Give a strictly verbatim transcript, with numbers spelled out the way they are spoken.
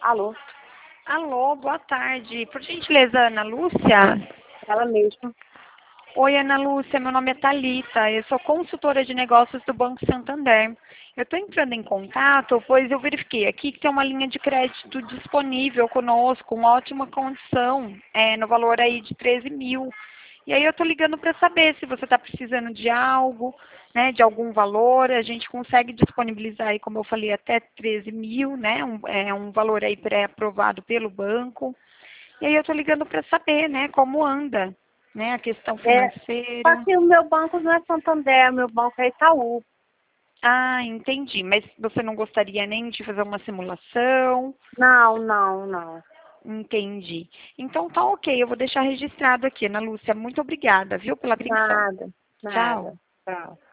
Alô? Alô, boa tarde. Por gentileza, Ana Lúcia? Ela mesma. Oi, Ana Lúcia, meu nome é Thalita, eu sou consultora de negócios do Banco Santander. Eu estou entrando em contato, pois eu verifiquei aqui que tem uma linha de crédito disponível conosco, uma ótima condição, é, no valor aí de treze mil. E aí eu estou ligando para saber se você está precisando de algo, né, de algum valor. A gente consegue disponibilizar aí, como eu falei, até treze mil, né, um, é um valor aí pré-aprovado pelo banco. E aí eu estou ligando para saber, né, como anda, né, a questão É, só financeira. que o meu banco não é Santander, meu banco é Itaú. Ah, entendi. Mas você não gostaria nem de fazer uma simulação? Não, não, não. Entendi. Então tá ok, eu vou deixar registrado aqui, Ana Lúcia. Muito obrigada, viu, pela atenção. Nada, Tchau. nada. Tchau.